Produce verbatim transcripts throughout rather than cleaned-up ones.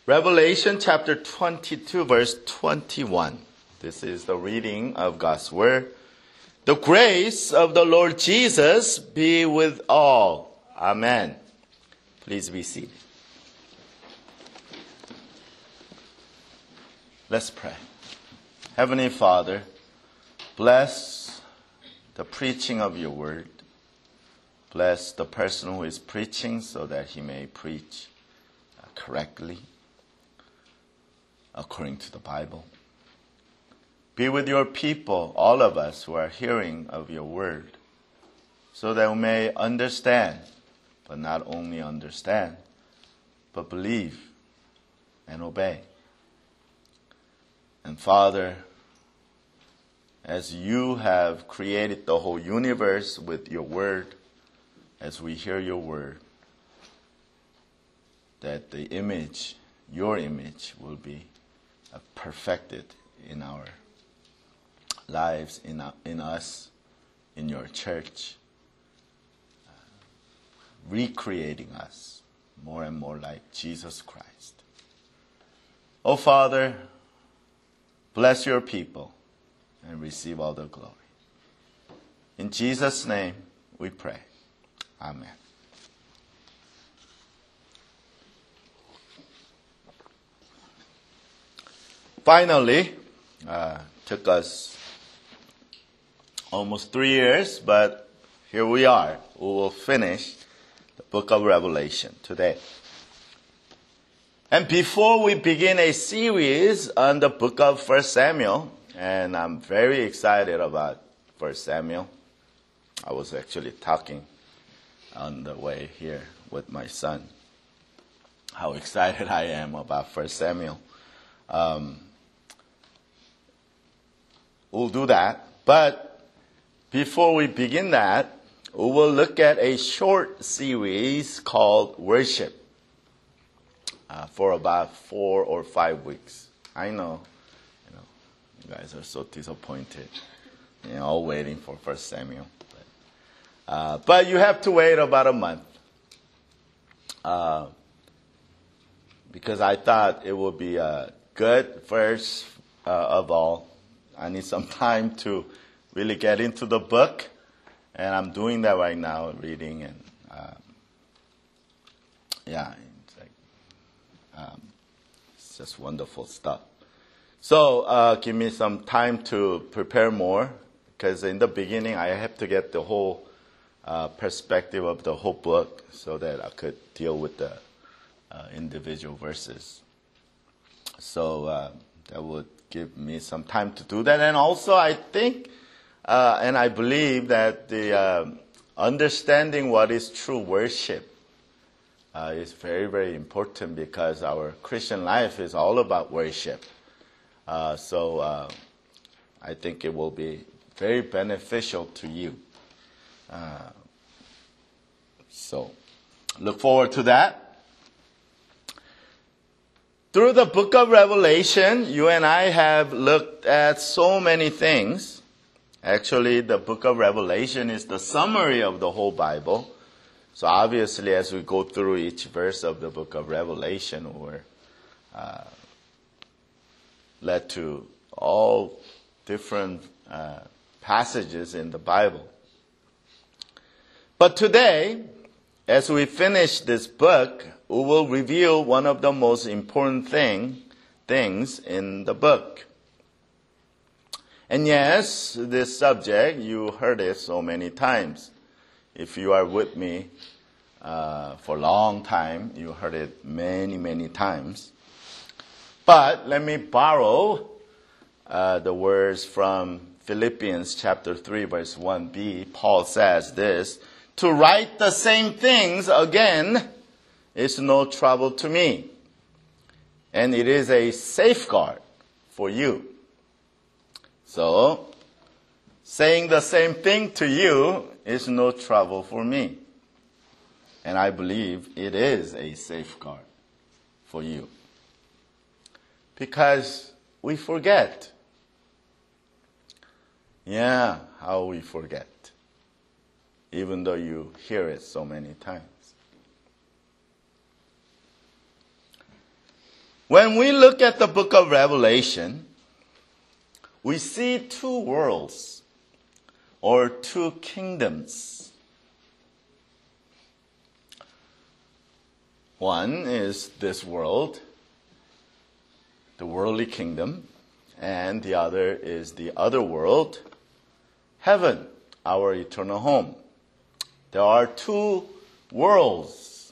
Revelation chapter twenty-two, verse twenty-one. This is the reading of God's word. The grace of the Lord Jesus be with all. Amen. Please be seated. Let's pray. Heavenly Father, bless the preaching of your word. Bless the person who is preaching so that he may preach correctly according to the Bible. Be with your people, all of us who are hearing of your word, so that we may understand, but not only understand, but believe and obey. And Father, as you have created the whole universe with your word, as we hear your word, that the image, your image, will be perfected in our lives, in, our, in us, in your church, uh, recreating us more and more like Jesus Christ. Oh, Father, bless your people and receive all the glory. In Jesus' name we pray. Amen. Finally, uh, took us almost three years, but here we are. We will finish the book of Revelation today. And before we begin a series on the book of First Samuel, and I'm very excited about First Samuel. I was actually talking on the way here with my son, how excited I am about First Samuel. Um, we'll do that. But before we begin that, we will look at a short series called Worship uh, for about four or five weeks. I know, you know, you guys are so disappointed, you know, all waiting for First Samuel. But, uh, but you have to wait about a month uh, because I thought it would be a good first uh, of all. I need some time to really get into the book, and I'm doing that right now, reading, and um, yeah, it's, like, um, it's just wonderful stuff. So uh, give me some time to prepare more, because in the beginning I have to get the whole uh, perspective of the whole book so that I could deal with the uh, individual verses. So uh, that would give me some time to do that. And also I think uh, and I believe that the uh, understanding what is true worship uh, is very, very important, because our Christian life is all about worship. Uh, so uh, I think it will be very beneficial to you. Uh, so look forward to that. Through the book of Revelation, you and I have looked at so many things. Actually, the book of Revelation is the summary of the whole Bible. So obviously, as we go through each verse of the book of Revelation, we're uh, led to all different uh, passages in the Bible. But today, as we finish this book, we will reveal one of the most important thing, things in the book. And yes, this subject, you heard it so many times. If you are with me uh, for a long time, you heard it many, many times. But let me borrow uh, the words from Philippians chapter three, verse one b. Paul says this: to write the same things again is no trouble to me, and it is a safeguard for you. So, saying the same thing to you is no trouble for me. And I believe it is a safeguard for you. Because we forget. Yeah, how we forget. Even though you hear it so many times. When we look at the book of Revelation, we see two worlds or two kingdoms. One is this world, the worldly kingdom, and the other is the other world, heaven, our eternal home. There are two worlds.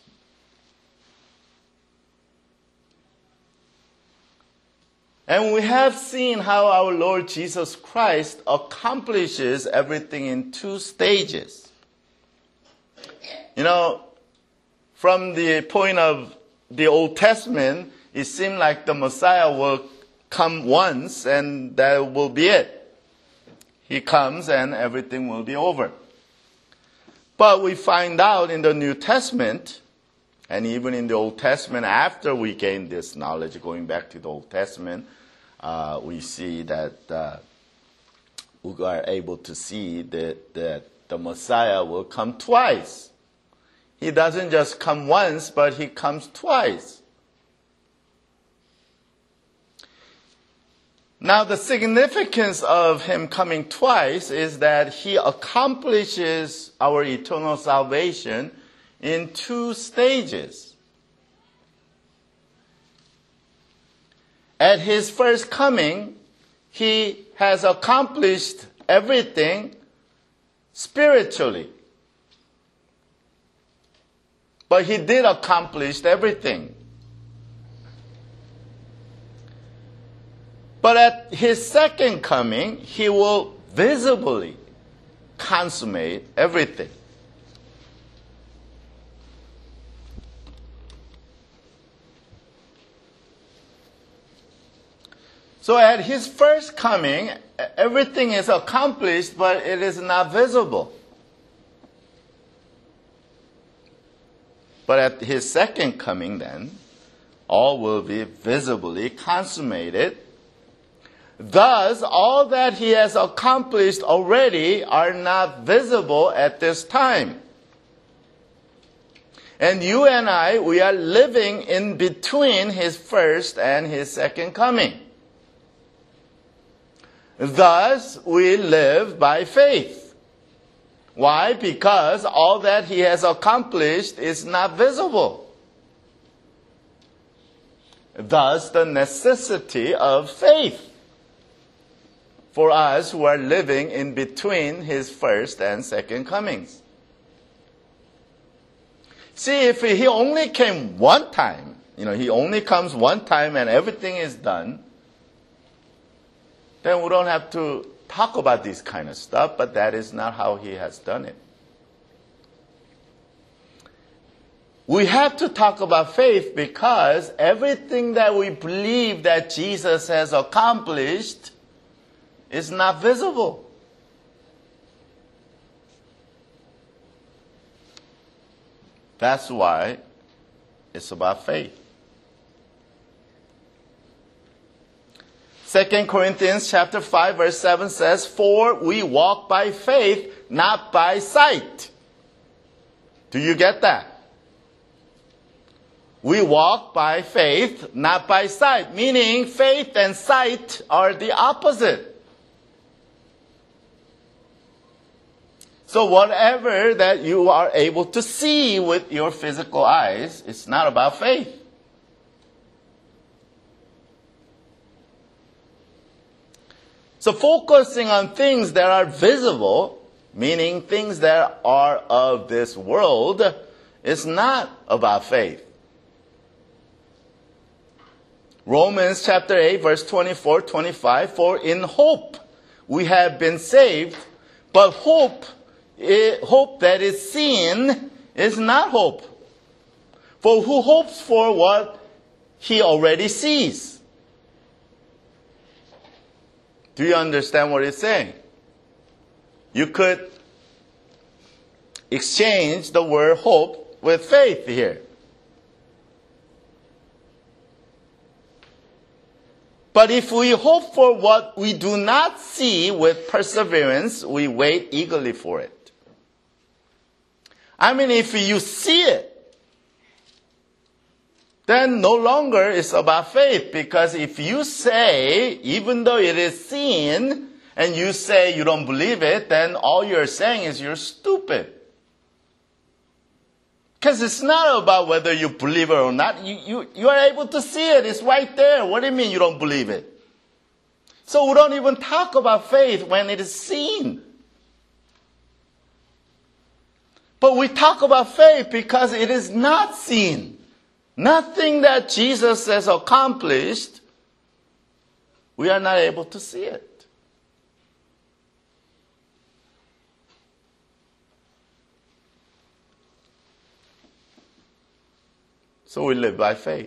And we have seen how our Lord Jesus Christ accomplishes everything in two stages. You know, from the point of the Old Testament, it seemed like the Messiah will come once and that will be it. He comes and everything will be over. But we find out in the New Testament, and even in the Old Testament, after we gain this knowledge, going back to the Old Testament, uh, we see that uh, we are able to see that, that the Messiah will come twice. He doesn't just come once, but he comes twice. Now, the significance of him coming twice is that he accomplishes our eternal salvation in two stages. At his first coming, he has accomplished everything spiritually. But he did accomplish everything. But at his second coming, he will visibly consummate everything. So at his first coming, everything is accomplished, but it is not visible. But at his second coming then, all will be visibly consummated. Thus, all that he has accomplished already are not visible at this time. And you and I, we are living in between his first and his second coming. Thus, we live by faith. Why? Because all that he has accomplished is not visible. Thus, the necessity of faith for us who are living in between his first and second comings. See, if he only came one time, you know, he only comes one time and everything is done, then we don't have to talk about this kind of stuff, but that is not how he has done it. We have to talk about faith because everything that we believe that Jesus has accomplished is not visible. That's why it's about faith. Second Corinthians chapter five verse seven says, "For we walk by faith, not by sight." Do you get that? We walk by faith, not by sight. Meaning faith and sight are the opposite. So whatever that you are able to see with your physical eyes, it's not about faith. So focusing on things that are visible, meaning things that are of this world, is not about faith. Romans chapter eight, verse twenty-four, twenty-five, "For in hope we have been saved, but hope, hope that is seen is not hope. For who hopes for what he already sees?" Do you understand what it's saying? You could exchange the word hope with faith here. But if we hope for what we do not see with perseverance, we wait eagerly for it. I mean, if you see it, then no longer it's about faith. Because if you say, even though it is seen, and you say you don't believe it, then all you're saying is you're stupid. Because it's not about whether you believe it or not. You, you, you are able to see it. It's right there. What do you mean you don't believe it? So we don't even talk about faith when it is seen. But we talk about faith because it is not seen. Nothing that Jesus has accomplished, we are not able to see it. So we live by faith.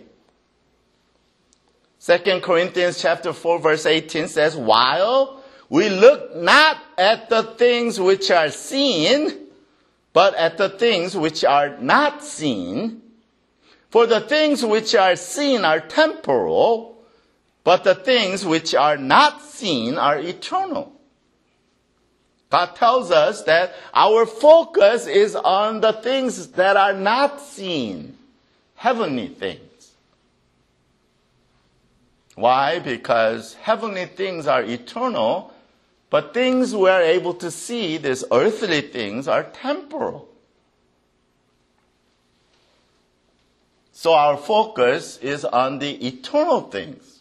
Second Corinthians chapter four verse eighteen says, while we look not at the things which are seen, but at the things which are not seen. For the things which are seen are temporal, but the things which are not seen are eternal. God tells us that our focus is on the things that are not seen. Heavenly things. Why? Because heavenly things are eternal, but things we are able to see, these earthly things, are temporal. So our focus is on the eternal things.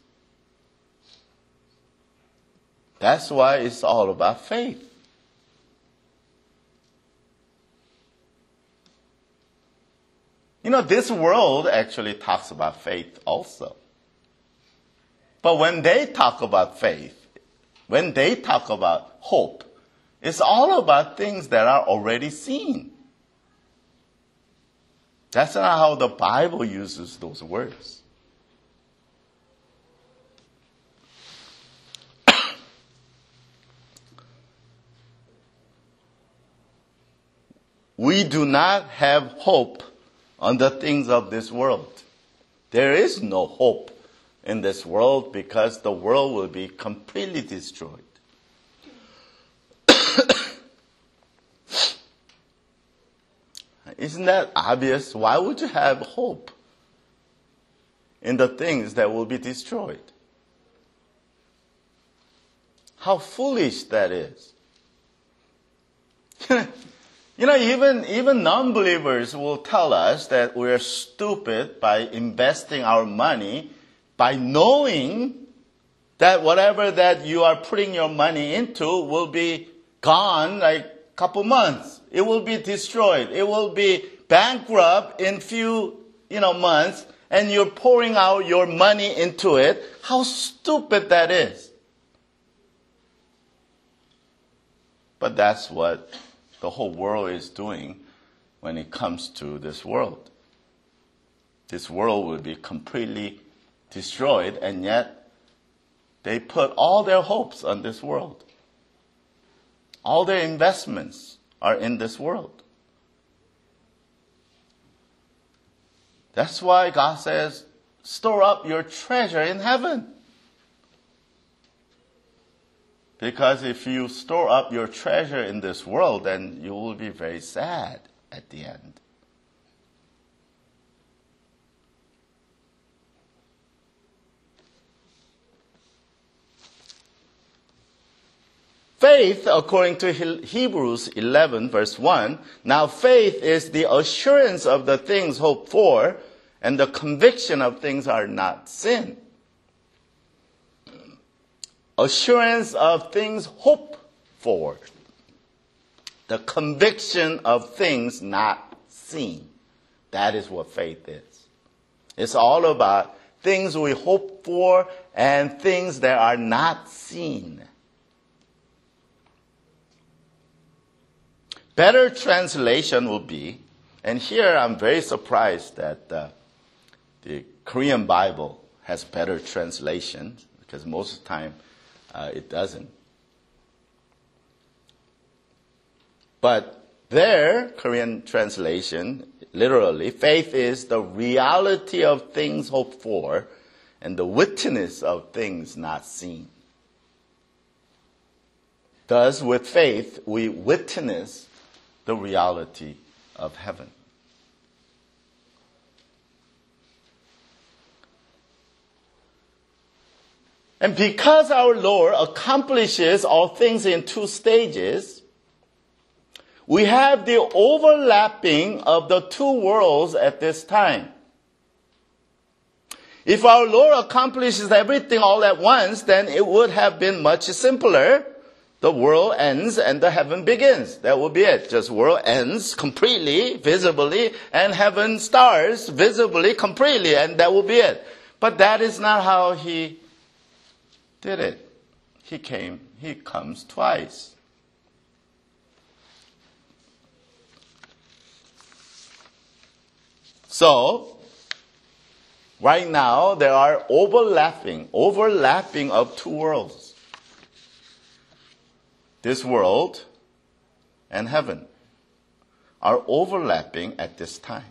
That's why it's all about faith. You know, this world actually talks about faith also. But when they talk about faith, when they talk about hope, it's all about things that are already seen. That's not how the Bible uses those words. We do not have hope on the things of this world. There is no hope in this world because the world will be completely destroyed. Isn't that obvious? Why would you have hope in the things that will be destroyed? How foolish that is. You know, even, even non-believers will tell us that we're stupid by investing our money, by knowing that whatever that you are putting your money into will be gone like a couple months. It will be destroyed. It will be bankrupt in few, you know, months, and you're pouring out your money into it. How stupid that is. But that's what the whole world is doing when it comes to this world. This world will be completely destroyed, and yet they put all their hopes on this world. All their investments are in this world. That's why God says, store up your treasure in heaven. Because if you store up your treasure in this world, then you will be very sad at the end. Faith, according to Hebrews eleven, verse one, now faith is the assurance of the things hoped for and the conviction of things are not seen. Assurance of things hoped for. The conviction of things not seen. That is what faith is. It's all about things we hope for and things that are not seen. Better translation will be, and here I'm very surprised that uh, the Korean Bible has better translation, because most of the time Uh, it doesn't. But their Korean translation, literally, faith is the reality of things hoped for and the witness of things not seen. Thus, with faith, we witness the reality of heaven. And because our Lord accomplishes all things in two stages, we have the overlapping of the two worlds at this time. If our Lord accomplishes everything all at once, then it would have been much simpler. The world ends and the heaven begins. That would be it. Just world ends completely, visibly, and heaven starts visibly, completely, and that will be it. But that is not how he did it. He came, he comes twice. So, right now there are overlapping, overlapping of two worlds. This world and heaven are overlapping at this time.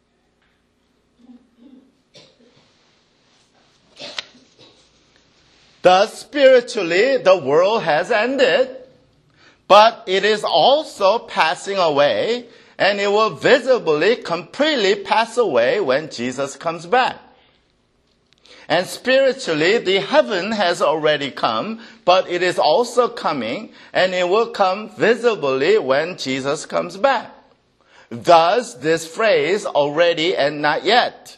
Thus, spiritually, the world has ended, but it is also passing away, and it will visibly, completely pass away when Jesus comes back. And spiritually, the heaven has already come, but it is also coming, and it will come visibly when Jesus comes back. Thus, this phrase, already and not yet.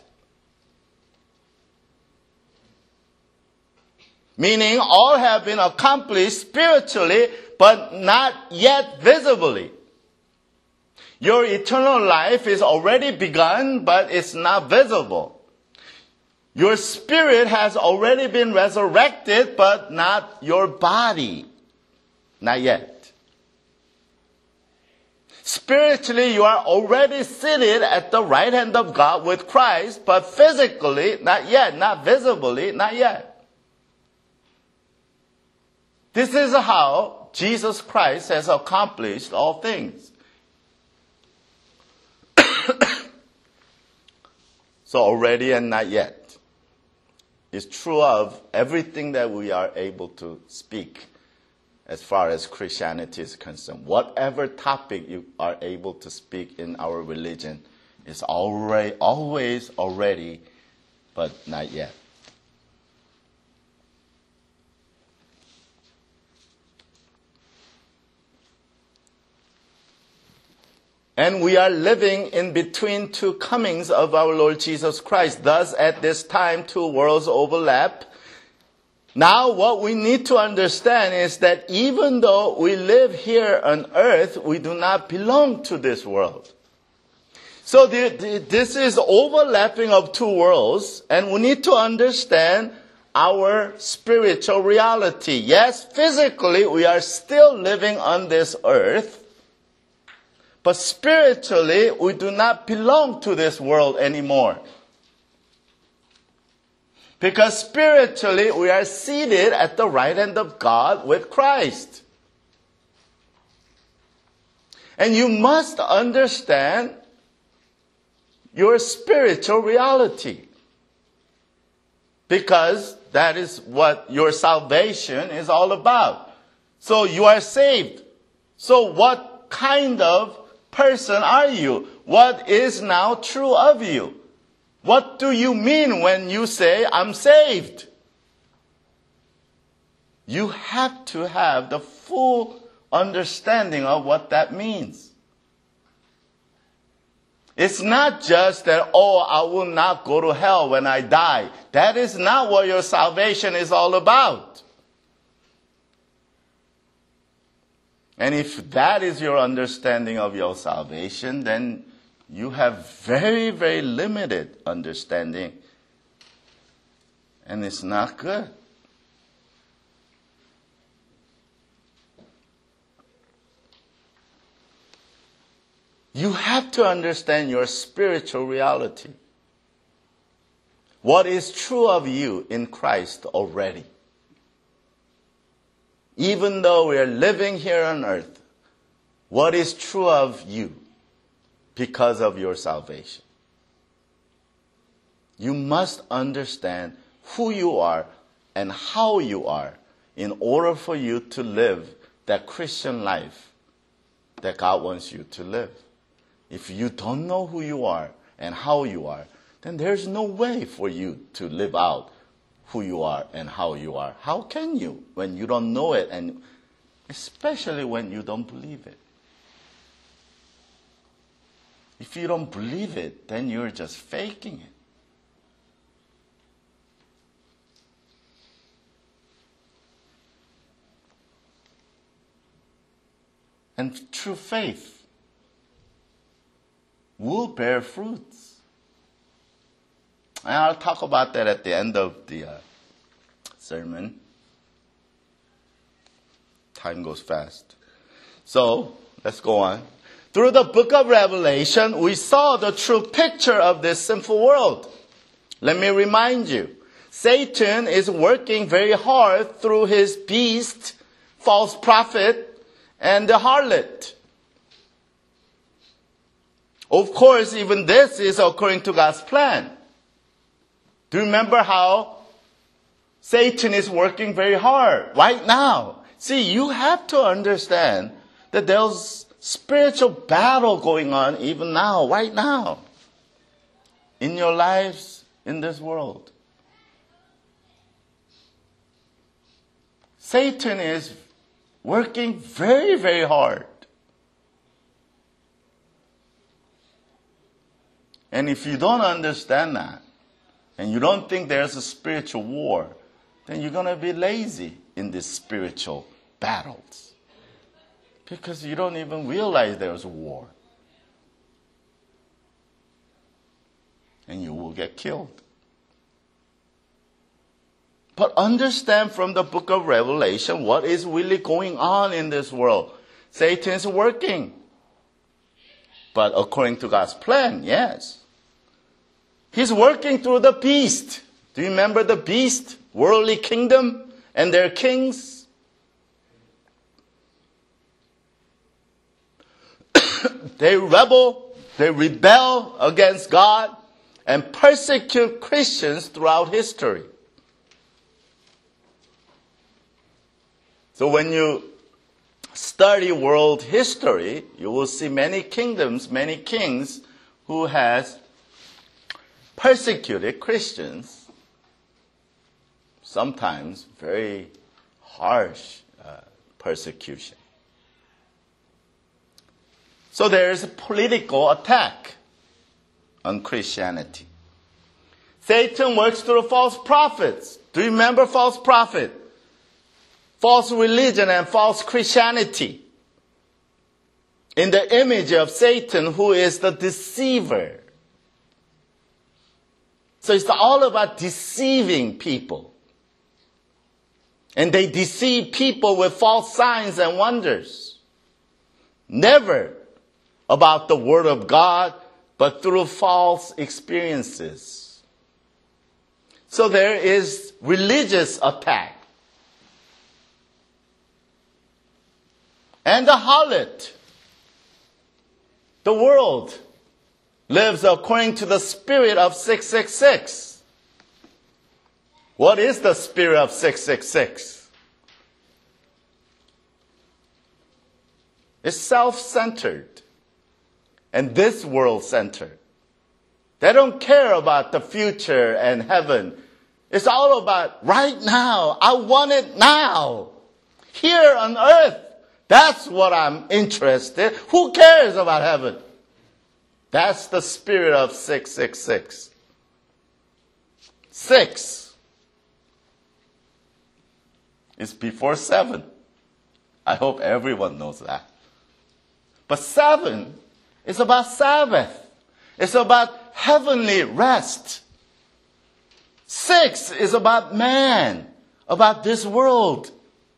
Meaning, all have been accomplished spiritually, but not yet visibly. Your eternal life is already begun, but it's not visible. Your spirit has already been resurrected, but not your body. Not yet. Spiritually, you are already seated at the right hand of God with Christ, but physically, not yet. Not visibly, not yet. This is how Jesus Christ has accomplished all things. So already and not yet. Is true of everything that we are able to speak as far as Christianity is concerned. Whatever topic you are able to speak in our religion is already, always already, but not yet. And we are living in between two comings of our Lord Jesus Christ. Thus, at this time, two worlds overlap. Now, what we need to understand is that even though we live here on earth, we do not belong to this world. So the, the, this is overlapping of two worlds, and we need to understand our spiritual reality. Yes, physically, we are still living on this earth. But spiritually, we do not belong to this world anymore. Because spiritually, we are seated at the right hand of God with Christ. And you must understand your spiritual reality. Because that is what your salvation is all about. So you are saved. So what kind of person are you? What is now true of you? What do you mean when you say, I'm saved? You have to have the full understanding of what that means. It's not just that, oh, I will not go to hell when I die. That is not what your salvation is all about. And if that is your understanding of your salvation, then you have very, very limited understanding. And it's not good. You have to understand your spiritual reality. What is true of you in Christ already. Even though we are living here on earth, what is true of you because of your salvation? You must understand who you are and how you are in order for you to live that Christian life that God wants you to live. If you don't know who you are and how you are, then there's no way for you to live out who you are and how you are. How can you when you don't know it, and especially when you don't believe it? If you don't believe it, then you're just faking it. And true faith will bear fruits. And I'll talk about that at the end of the uh, sermon. Time goes fast. So, let's go on. Through the book of Revelation, we saw the true picture of this sinful world. Let me remind you, Satan is working very hard through his beast, false prophet, and the harlot. Of course, even this is according to God's plan. Do you remember how Satan is working very hard right now? See, you have to understand that there's spiritual battle going on even now, right now, in your lives, in this world. Satan is working very, very hard. And if you don't understand that, and you don't think there's a spiritual war, then you're going to be lazy in these spiritual battles. Because you don't even realize there's a war. And you will get killed. But understand from the book of Revelation what is really going on in this world. Satan is working. But according to God's plan, yes. He's working through the beast. Do you remember the beast? Worldly kingdom and their kings. They rebel, they rebel against God and persecute Christians throughout history. So when you study world history, you will see many kingdoms, many kings who has persecuted Christians, sometimes very harsh uh, persecution. So there is a political attack on Christianity. Satan works through false prophets. Do you remember false prophet? False religion and false Christianity. In the image of Satan, who is the deceiver. So it's all about deceiving people. And they deceive people with false signs and wonders. Never about the Word of God, but through false experiences. So there is religious attack. And the harlot, the world, lives according to the spirit of six six six. What is the spirit of six six six? It's self-centered and this world-centered. They don't care about the future and heaven. It's all about right now. I want it now. Here on earth. That's what I'm interested. Who cares about heaven? That's the spirit of six six six. Six is before seven. I hope everyone knows that. But seven is about Sabbath. It's about heavenly rest. Six is about man, about this world.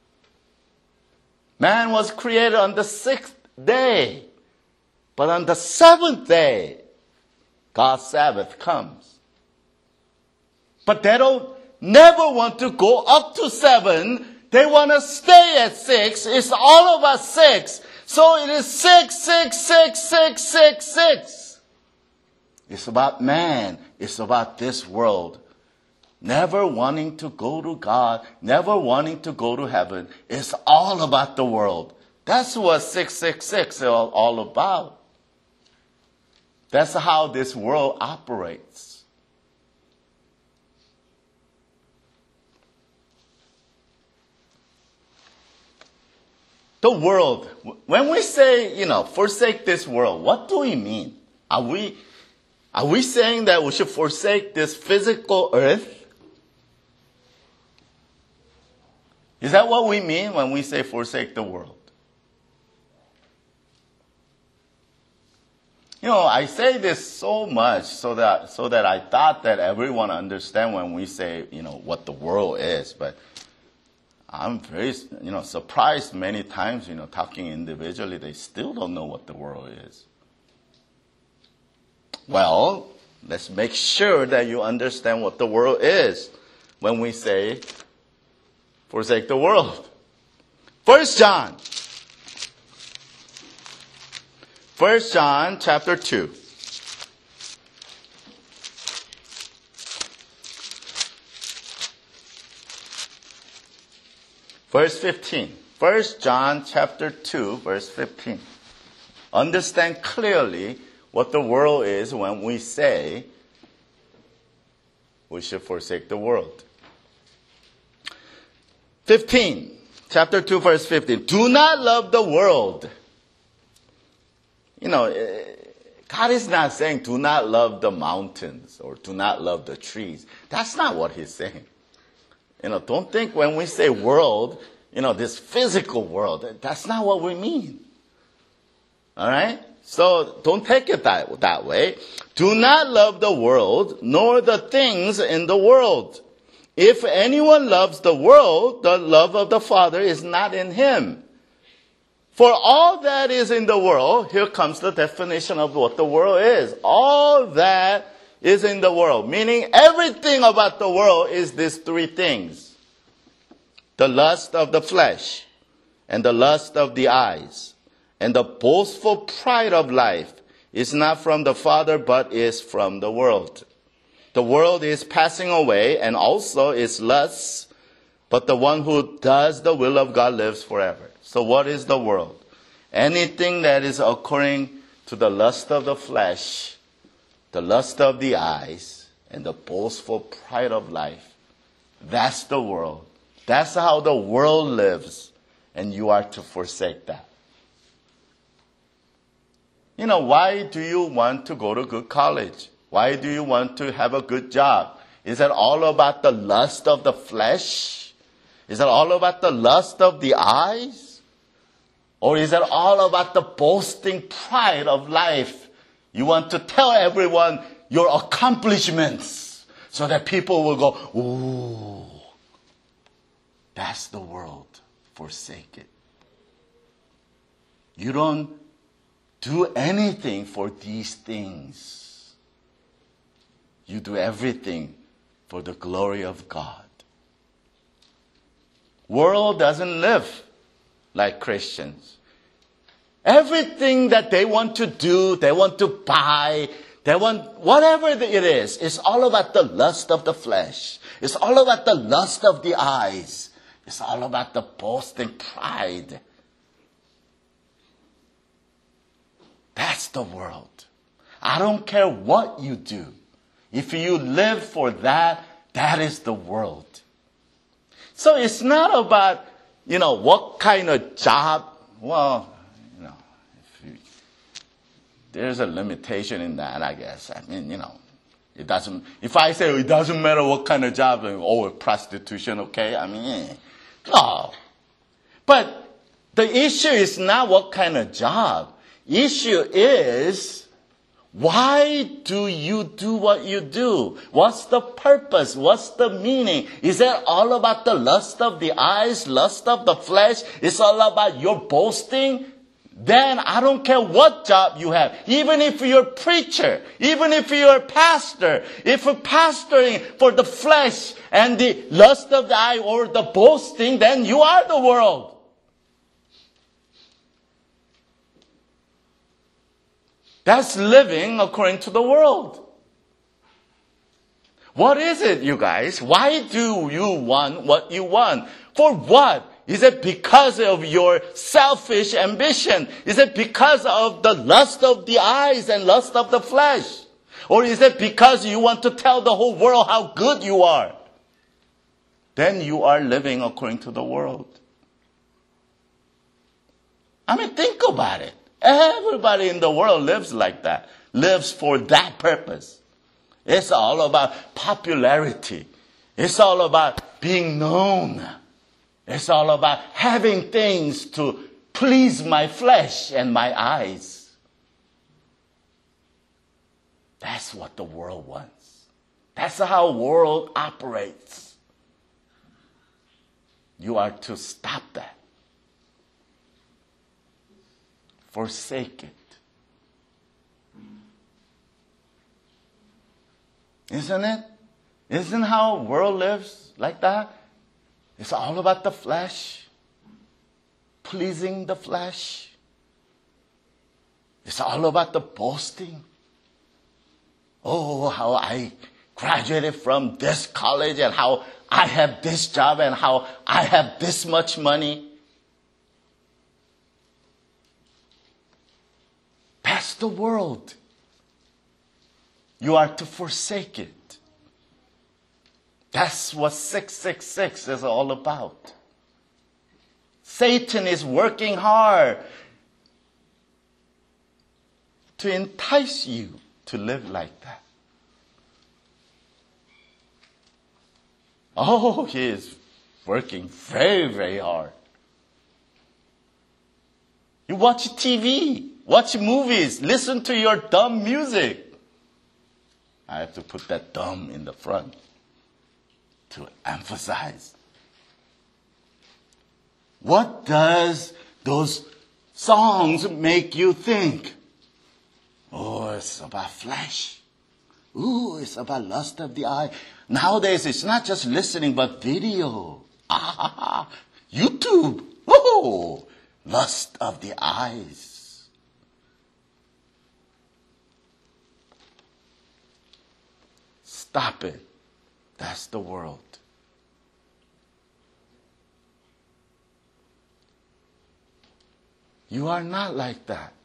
Man was created on the sixth day. But on the seventh day, God's Sabbath comes. But they don't never want to go up to seven. They want to stay at six. It's all about six. So it is six, six, six, six, six, six. It's about man. It's about this world. Never wanting to go to God. Never wanting to go to heaven. It's all about the world. That's what six six six is all, all about. That's how this world operates. The world. When we say, you know, forsake this world, what do we mean? Are we, are we saying that we should forsake this physical earth? Is that what we mean when we say forsake the world? You know, I say this so much so that, so that I thought that everyone understand when we say, you know, what the world is. But I'm very, you know, surprised many times, you know, talking individually, they still don't know what the world is. Well, let's make sure that you understand what the world is when we say, forsake the world. First John. First John chapter two. Verse fifteen. First John chapter two, verse fifteen. Understand clearly what the world is when we say we should forsake the world. fifteen. Chapter two, verse fifteen. Do not love the world. You know, God is not saying do not love the mountains or do not love the trees. That's not what he's saying. You know, don't think when we say world, you know, this physical world, that's not what we mean. All right? So don't take it that, that way. Do not love the world, nor the things in the world. If anyone loves the world, the love of the Father is not in him. For all that is in the world, here comes the definition of what the world is. All that is in the world, meaning everything about the world is these three things. The lust of the flesh, and the lust of the eyes, and the boastful pride of life is not from the Father, but is from the world. The world is passing away, and also its lusts, but the one who does the will of God lives forever. So what is the world? Anything that is according to the lust of the flesh, the lust of the eyes, and the boastful pride of life. That's the world. That's how the world lives, and you are to forsake that. You know, why do you want to go to good college? Why do you want to have a good job? Is it all about the lust of the flesh? Is it all about the lust of the eyes? Or is it all about the boasting pride of life? You want to tell everyone your accomplishments so that people will go, ooh, that's the world. Forsake it. You don't do anything for these things. You do everything for the glory of God. World doesn't live like Christians. Everything that they want to do, they want to buy, they want whatever it is, it's all about the lust of the flesh. It's all about the lust of the eyes. It's all about the boasting pride. That's the world. I don't care what you do. If you live for that, that is the world. So it's not about, you know, what kind of job. Well, you know, if you, there's a limitation in that, I guess. I mean, you know, it doesn't, if I say it doesn't matter what kind of job, oh, prostitution, okay? I mean, no. But the issue is not what kind of job. Issue is, why do you do what you do? What's the purpose? What's the meaning? Is it all about the lust of the eyes, lust of the flesh? It's all about your boasting? Then I don't care what job you have. Even if you're a preacher, even if you're a pastor, if you're pastoring for the flesh and the lust of the eye or the boasting, then you are the world. That's living according to the world. What is it, you guys? Why do you want what you want? For what? Is it because of your selfish ambition? Is it because of the lust of the eyes and lust of the flesh? Or is it because you want to tell the whole world how good you are? Then you are living according to the world. I mean, think about it. Everybody in the world lives like that, lives for that purpose. It's all about popularity. It's all about being known. It's all about having things to please my flesh and my eyes. That's what the world wants. That's how the world operates. You are to stop that. Forsake it. Isn't it? Isn't how the world lives like that? It's all about the flesh, pleasing the flesh. It's all about the boasting. Oh, how I graduated from this college and how I have this job and how I have this much money. That's the world. You are to forsake it. That's what six six six is all about. Satan is working hard to entice you to live like that. Oh, he is working very, very hard. You watch T V, watch movies, listen to your dumb music. I have to put that dumb in the front to emphasize. What does those songs make you think? Oh, it's about flesh. Ooh, it's about lust of the eye. Nowadays, it's not just listening, but video. Ah, YouTube. Oh, lust of the eyes. Stop it. That's the world. You are not like that.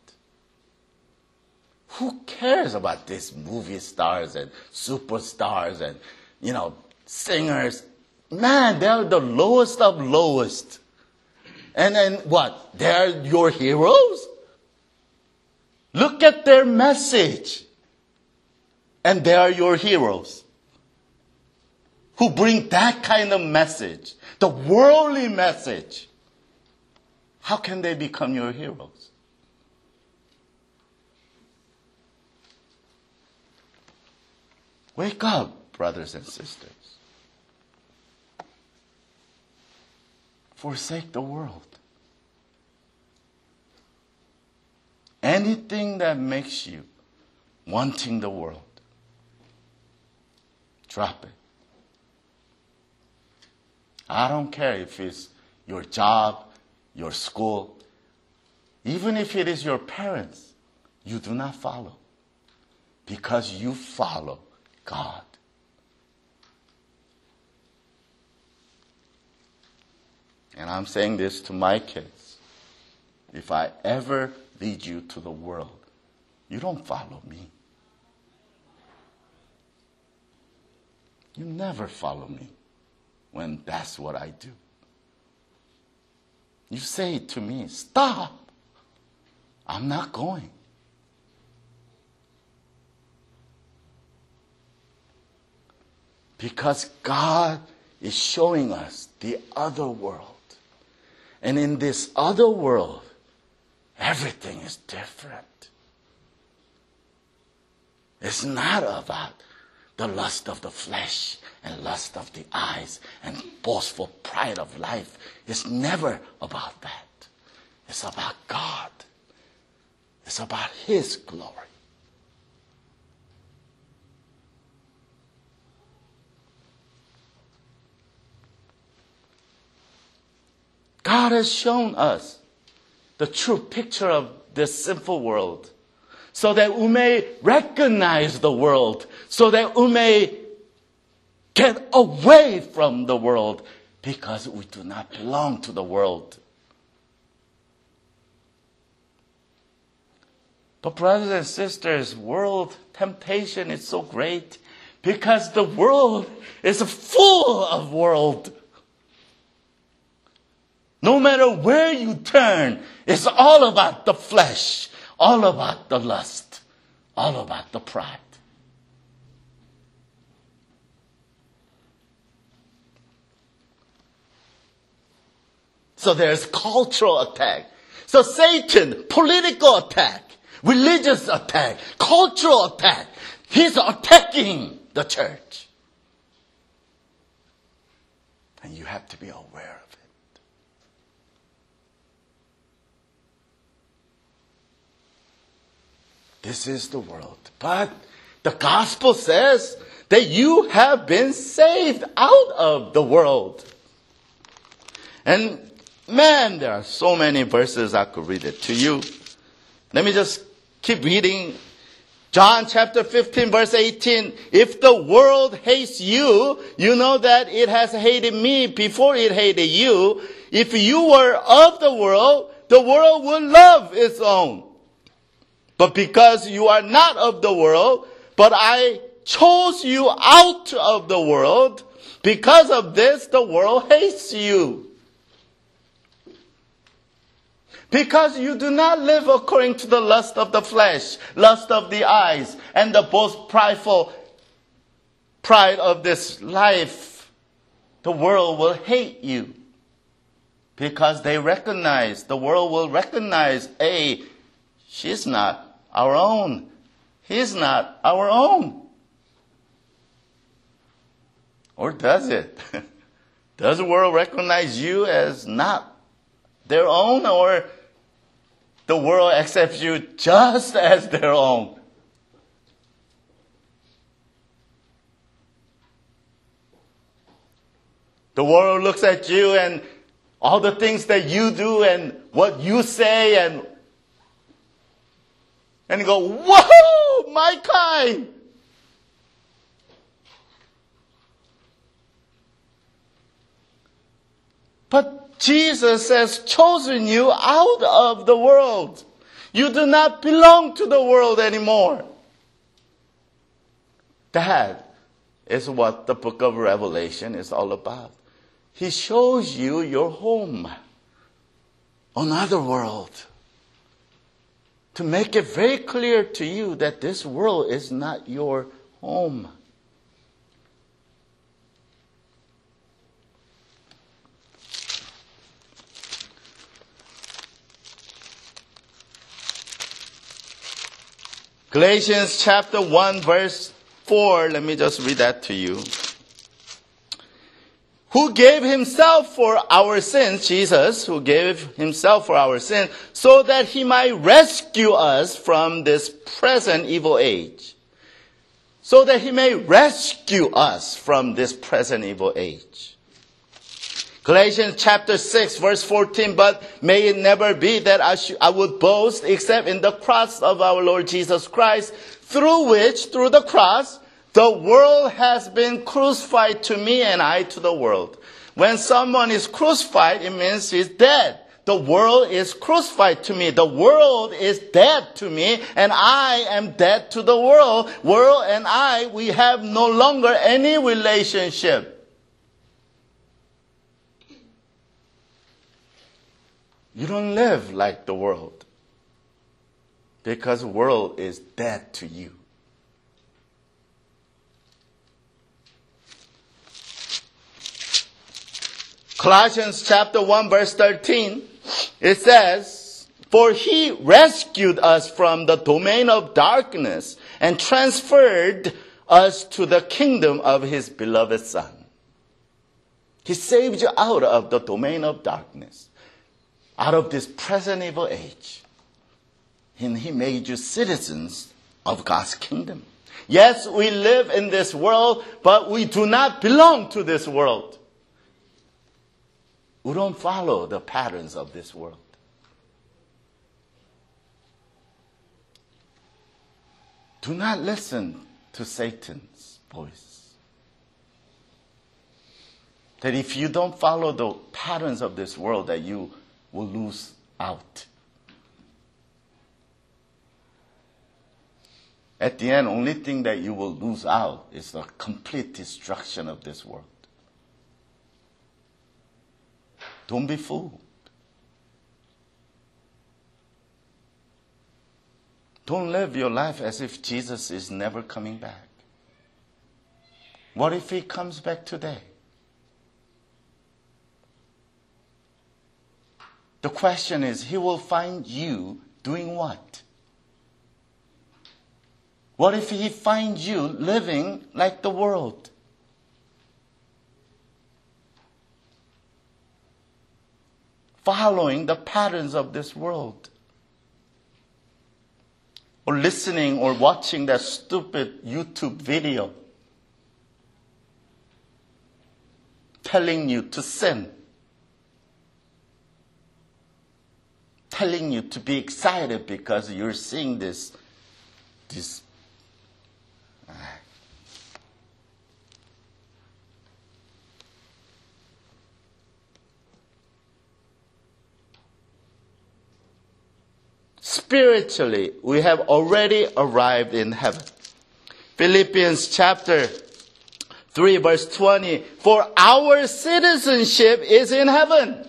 Who cares about these movie stars and superstars and, you know, singers? Man, they're the lowest of lowest. And then what? They're your heroes? Look at their message. And they are your heroes. Who bring that kind of message, the worldly message. How can they become your heroes? Wake up, brothers and sisters. Forsake the world. Anything that makes you wanting the world, drop it. I don't care if it's your job, your school, even if it is your parents, you do not follow because you follow God. And I'm saying this to my kids. If I ever lead you to the world, you don't follow me. You never follow me when that's what I do. You say to me, stop. I'm not going. Because God is showing us the other world. And in this other world, everything is different. It's not about the lust of the flesh and lust of the eyes and boastful pride of life. It's never about that. It's about God. It's about His glory. God has shown us the true picture of this sinful world so that we may recognize the world, so that we may get away from the world because we do not belong to the world. But brothers and sisters, world temptation is so great because the world is full of world. No matter where you turn, it's all about the flesh, all about the lust, all about the pride. So there's cultural attack. So Satan, political attack, religious attack, cultural attack. He's attacking the church. And you have to be aware of it. This is the world. But the gospel says that you have been saved out of the world. And man, there are so many verses I could read it to you. Let me just keep reading. John chapter fifteen, verse eighteen. If the world hates you, you know that it has hated me before it hated you. If you were of the world, the world would love its own. But because you are not of the world, but I chose you out of the world, because of this, the world hates you. Because you do not live according to the lust of the flesh, lust of the eyes, and the most prideful pride of this life, the world will hate you. Because they recognize, the world will recognize, hey, she's not our own. He's not our own. Or does it? Does the world recognize you as not their own, or the world accepts you just as their own? The world looks at you and all the things that you do and what you say and and go, whoa, my kind. But Jesus has chosen you out of the world. You do not belong to the world anymore. That is what the book of Revelation is all about. He shows you your home, another world, to make it very clear to you that this world is not your home. Galatians chapter one, verse four. Let me just read that to you. Who gave himself for our sins, Jesus, who gave himself for our sins, so that he might rescue us from this present evil age. So that he may rescue us from this present evil age. Galatians chapter six, verse fourteen, but may it never be that I, sh- I would boast except in the cross of our Lord Jesus Christ, through which, through the cross, the world has been crucified to me and I to the world. When someone is crucified, it means he's dead. The world is crucified to me. The world is dead to me, and I am dead to the world. World and I, we have no longer any relationship. You don't live like the world, because the world is dead to you. Colossians chapter one, verse thirteen, it says, for he rescued us from the domain of darkness and transferred us to the kingdom of his beloved Son. He saved you out of the domain of darkness, out of this present evil age. And he made you citizens of God's kingdom. Yes, we live in this world, but we do not belong to this world. We don't follow the patterns of this world. Do not listen to Satan's voice. That if you don't follow the patterns of this world, that you will lose out. At the end, only thing that you will lose out is the complete destruction of this world. Don't be fooled. Don't live your life as if Jesus is never coming back. What if he comes back today? The question is, he will find you doing what? What if he finds you living like the world? Following the patterns of this world? Or listening or watching that stupid YouTube video telling you to sin, telling you to be excited because you're seeing this, this uh, spiritually, we have already arrived in heaven. Philippians chapter three verse twenty, for our citizenship is in heaven.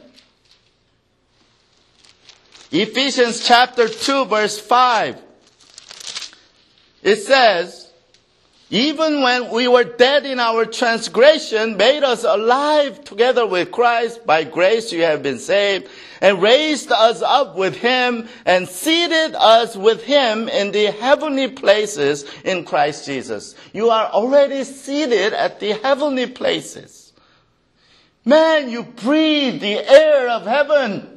Ephesians chapter two verse five, it says, even when we were dead in our transgression, made us alive together with Christ. By grace you have been saved, and raised us up with him, and seated us with him in the heavenly places in Christ Jesus. You are already seated at the heavenly places. Man, you breathe the air of heaven.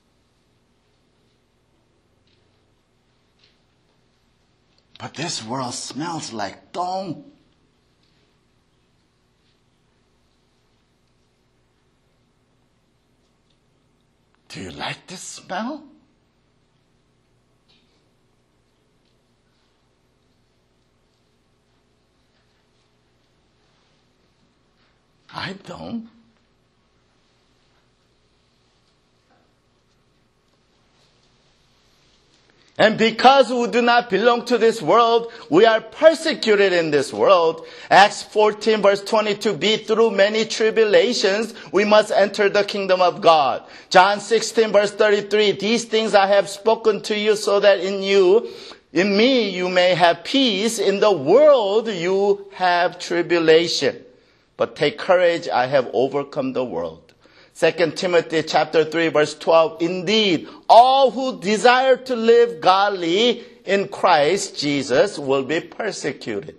But this world smells like dung. Do you like this smell? I don't. And because we do not belong to this world, we are persecuted in this world. Acts fourteen verse twenty-two, be through many tribulations, we must enter the kingdom of God. John sixteen verse thirty-three, these things I have spoken to you so that in you, in me, you may have peace. In the world, you have tribulation. But take courage, I have overcome the world. Second Timothy chapter three verse twelve, indeed, all who desire to live godly in Christ Jesus will be persecuted.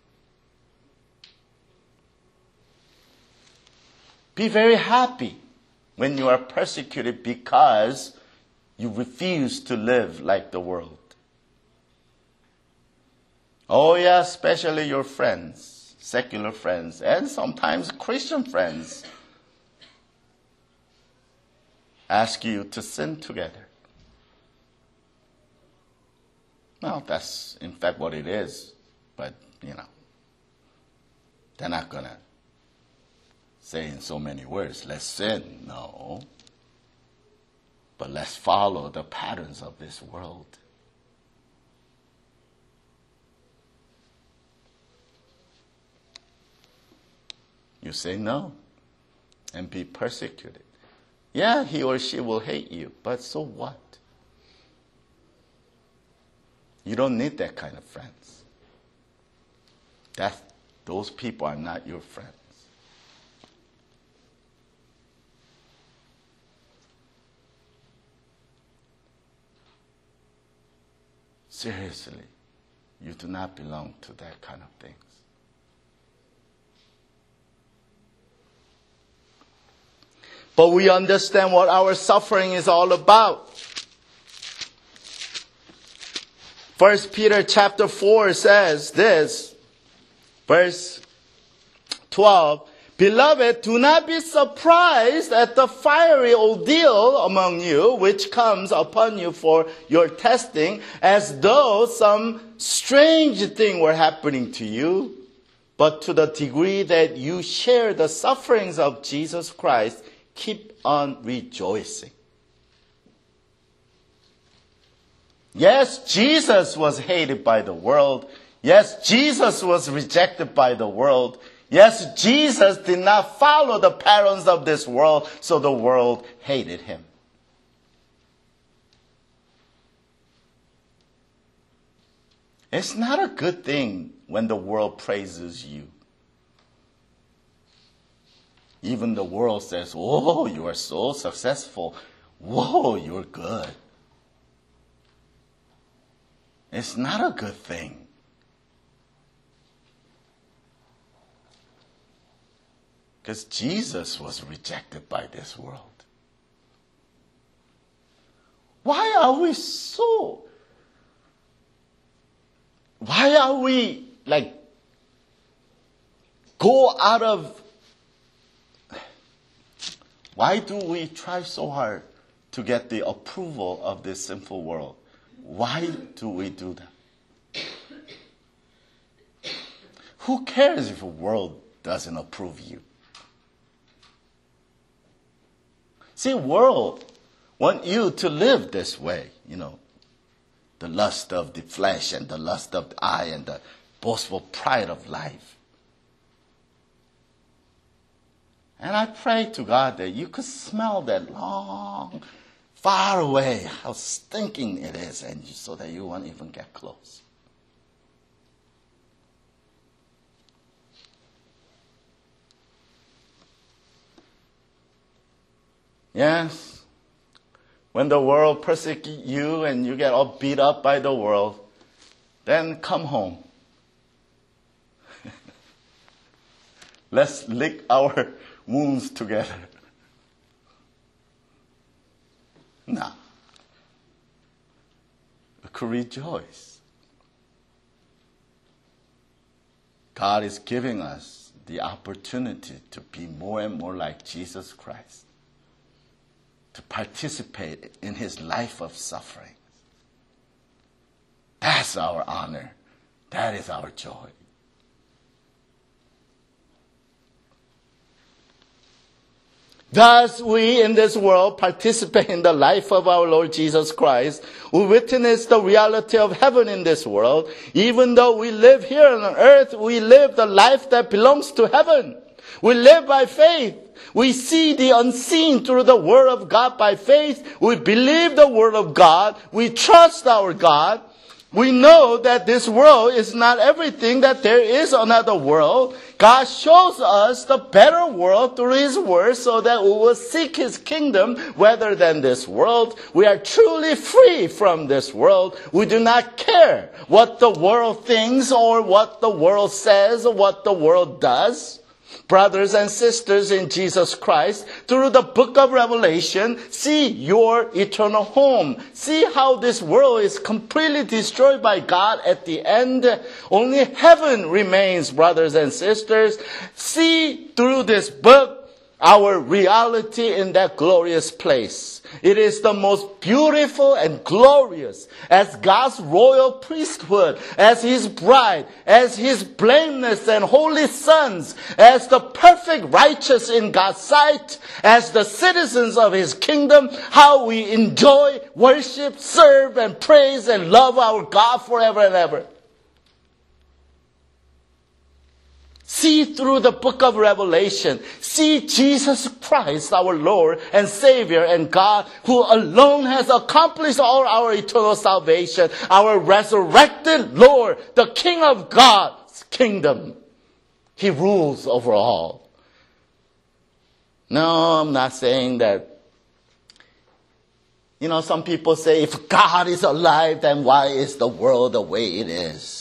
Be very happy when you are persecuted because you refuse to live like the world. Oh yeah, especially your friends, secular friends, and sometimes Christian friends ask you to sin together. Well, that's in fact what it is. But, you know, they're not going to say in so many words, let's sin. No. But let's follow the patterns of this world. You say no and be persecuted. Yeah, he or she will hate you, but so what? You don't need that kind of friends. That, those people are not your friends. Seriously, you do not belong to that kind of things. But we understand what our suffering is all about. First Peter chapter four says this, verse twelve, beloved, do not be surprised at the fiery ordeal among you, which comes upon you for your testing, as though some strange thing were happening to you. But to the degree that you share the sufferings of Jesus Christ, keep on rejoicing. Yes, Jesus was hated by the world. Yes, Jesus was rejected by the world. Yes, Jesus did not follow the patterns of this world, so the world hated him. It's not a good thing when the world praises you. Even the world says, whoa, you are so successful. Whoa, you're good. It's not a good thing. Because Jesus was rejected by this world. Why are we so... Why are we, like, go out of... Why do we try so hard to get the approval of this sinful world? Why do we do that? Who cares if the world doesn't approve you? See, world want you to live this way, you know. The lust of the flesh and the lust of the eye and the boastful pride of life. And I pray to God that you could smell that long, far away, how stinking it is, and so that you won't even get close. Yes, when the world persecutes you and you get all beat up by the world, then come home. Let's lick our wounds together. No. We could rejoice. God is giving us the opportunity to be more and more like Jesus Christ, to participate in his life of suffering. That's our honor. That is our joy. Thus, we in this world participate in the life of our Lord Jesus Christ. We witness the reality of heaven in this world. Even though we live here on earth, we live the life that belongs to heaven. We live by faith. We see the unseen through the Word of God by faith. We believe the Word of God. We trust our God. We know that this world is not everything, that there is another world. God shows us the better world through His Word so that we will seek His kingdom rather than this world. We are truly free from this world. We do not care what the world thinks or what the world says or what the world does. Brothers and sisters in Jesus Christ, through the book of Revelation, see your eternal home. See how this world is completely destroyed by God at the end. Only heaven remains, brothers and sisters. See through this book our reality in that glorious place. It is the most beautiful and glorious as God's royal priesthood, as His bride, as His blameless and holy sons, as the perfect righteous in God's sight, as the citizens of His kingdom, how we enjoy, worship, serve, and praise and love our God forever and ever. See through the book of Revelation. See Jesus Christ, our Lord and Savior and God, who alone has accomplished all our eternal salvation. Our resurrected Lord, the King of God's kingdom. He rules over all. No, I'm not saying that. You know, some people say, if God is alive, then why is the world the way it is?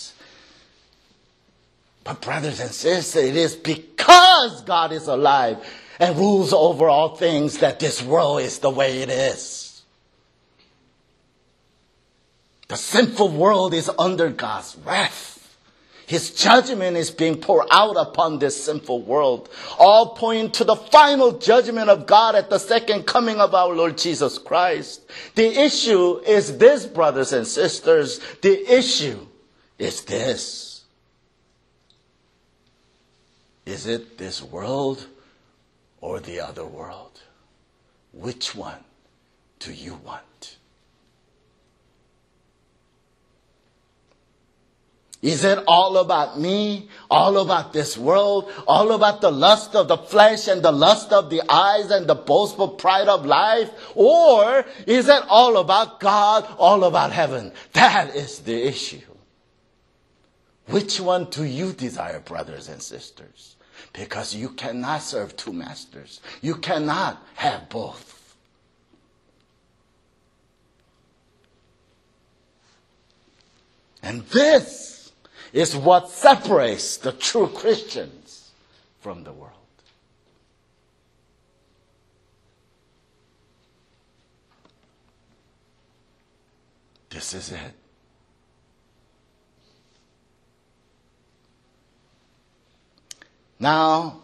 But brothers and sisters, it is because God is alive and rules over all things that this world is the way it is. The sinful world is under God's wrath. His judgment is being poured out upon this sinful world, all pointing to the final judgment of God at the second coming of our Lord Jesus Christ. The issue is this, brothers and sisters. The issue is this. Is it this world or the other world? Which one do you want? Is it all about me, all about this world, all about the lust of the flesh and the lust of the eyes and the boastful pride of life? Or is it all about God, all about heaven? That is the issue. Which one do you desire, brothers and sisters? Because you cannot serve two masters. You cannot have both. And this is what separates the true Christians from the world. This is it. Now,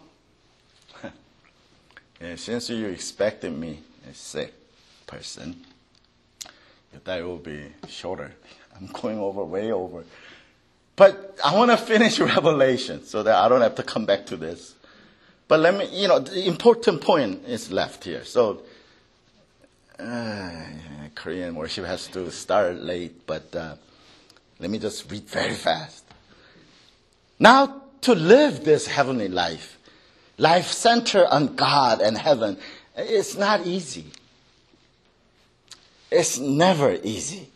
since you expected me, a sick person, you thought it will be shorter. I'm going over, way over. But I want to finish Revelation so that I don't have to come back to this. But let me, you know, the important point is left here. So, uh, Korean worship has to start late, but uh, let me just read very fast. Now, to live this heavenly life, life centered on God and heaven, it's not easy. It's never easy.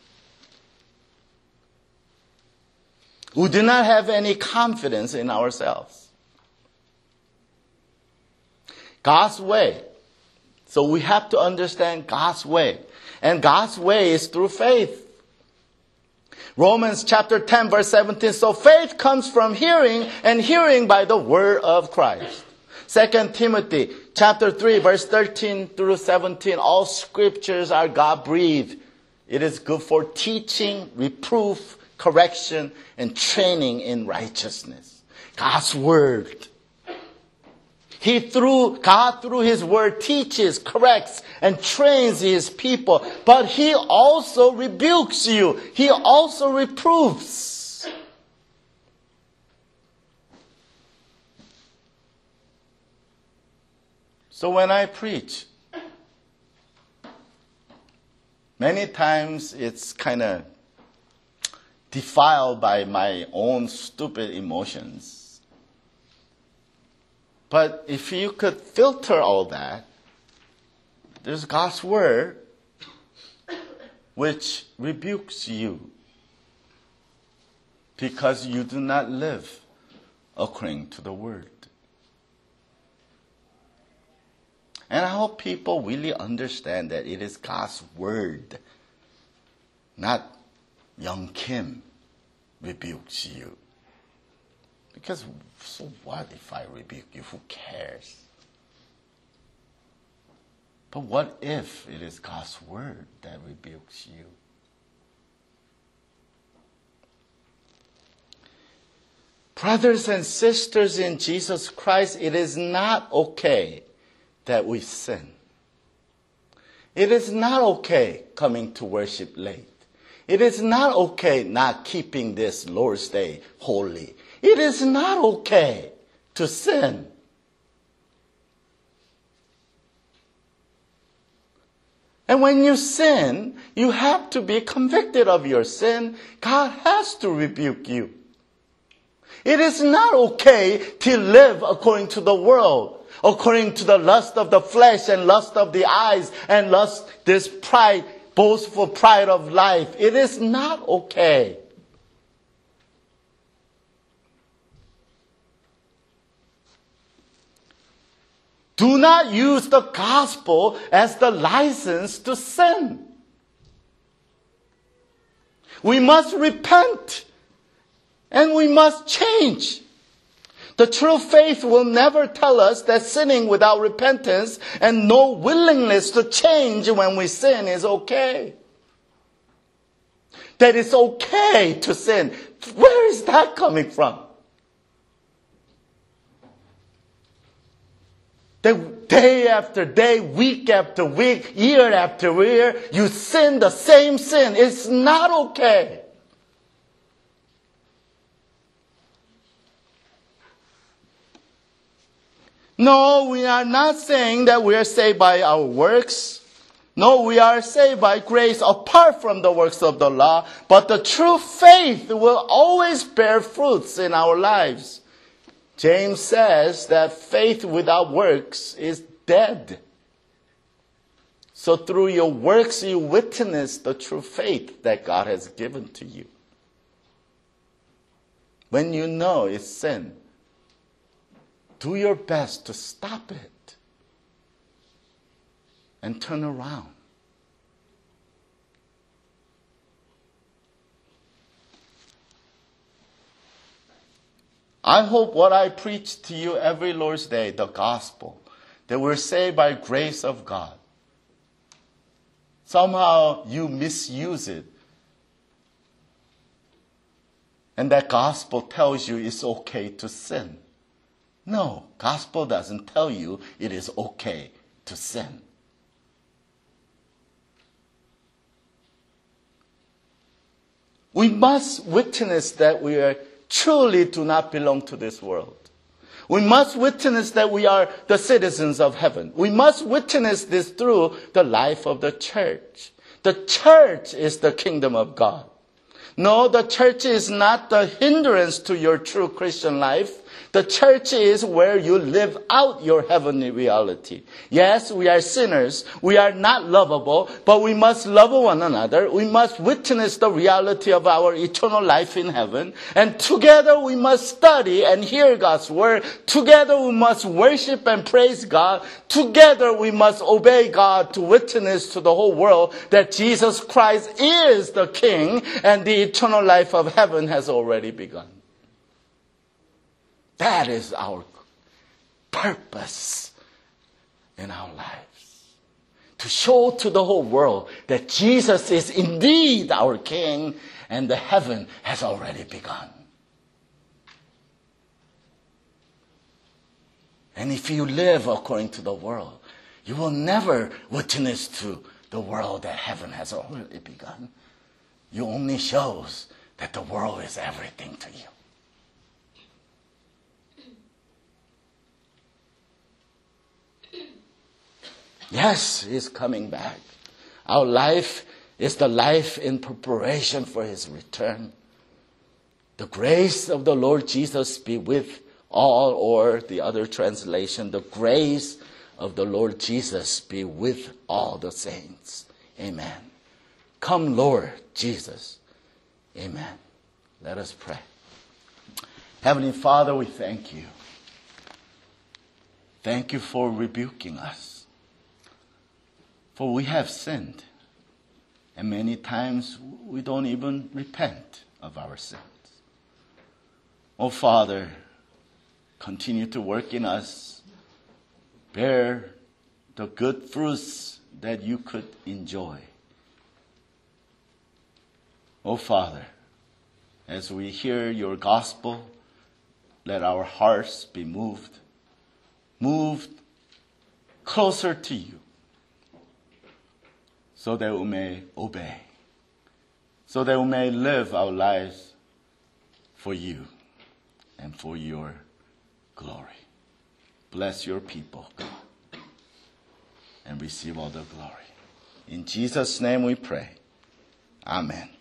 We do not have any confidence in ourselves. God's way. So we have to understand God's way. And God's way is through faith. Romans chapter ten verse seventeen. So faith comes from hearing, and hearing by the word of Christ. Second Timothy chapter three verse thirteen through seventeen. All scriptures are God-breathed. It is good for teaching, reproof, correction, and training in righteousness. God's word. He through, God through his word teaches, corrects, and trains his people. But he also rebukes you. He also reproves. So when I preach, many times it's kind of defiled by my own stupid emotions. But if you could filter all that, there's God's word which rebukes you because you do not live according to the word. And I hope people really understand that it is God's word, not Young Kim rebukes you. Because so what if I rebuke you? Who cares? But what if it is God's word that rebukes you? Brothers and sisters in Jesus Christ, it is not okay that we sin. It is not okay coming to worship late. It is not okay not keeping this Lord's Day holy. It is not okay to sin. And when you sin, you have to be convicted of your sin. God has to rebuke you. It is not okay to live according to the world, according to the lust of the flesh and lust of the eyes and lust, this pride, boastful pride of life. It is not okay. Do not use the gospel as the license to sin. We must repent and we must change. The true faith will never tell us that sinning without repentance and no willingness to change when we sin is okay. That it's okay to sin. Where is that coming from? That day after day, week after week, year after year, you sin the same sin. It's not okay. No, we are not saying that we are saved by our works. No, we are saved by grace apart from the works of the law. But the true faith will always bear fruits in our lives. James says that faith without works is dead. So through your works, you witness the true faith that God has given to you. when you know it's sin, do your best to stop it and turn around. I hope what I preach to you every Lord's Day, the gospel, that we're saved by grace of God. Somehow you misuse it. And that gospel tells you it's okay to sin. No, gospel doesn't tell you it is okay to sin. We must witness that we are truly do not belong to this world. We must witness that we are the citizens of heaven. We must witness this through the life of the church. The church is the kingdom of God. No, the church is not the hindrance to your true Christian life. The church is where you live out your heavenly reality. Yes, we are sinners. We are not lovable, but we must love one another. We must witness the reality of our eternal life in heaven. And together we must study and hear God's word. Together we must worship and praise God. Together we must obey God to witness to the whole world that Jesus Christ is the King and the eternal life of heaven has already begun. That is our purpose in our lives. To show to the whole world that Jesus is indeed our King and the heaven has already begun. And if you live according to the world, you will never witness to the world that heaven has already begun. You only shows that the world is everything to you. Yes, he's coming back. Our life is the life in preparation for his return. The grace of the Lord Jesus be with all, or the other translation, the grace of the Lord Jesus be with all the saints. Amen. Come, Lord Jesus. Amen. Let us pray. Heavenly Father, we thank you. Thank you for rebuking us. For we have sinned, and many times we don't even repent of our sins. Oh, Father, continue to work in us, bear the good fruits that you could enjoy. Oh, Father, as we hear your gospel, let our hearts be moved, moved closer to you, so that we may obey, so that we may live our lives for you and for your glory. Bless your people, God, and receive all the glory. In Jesus' name we pray. Amen.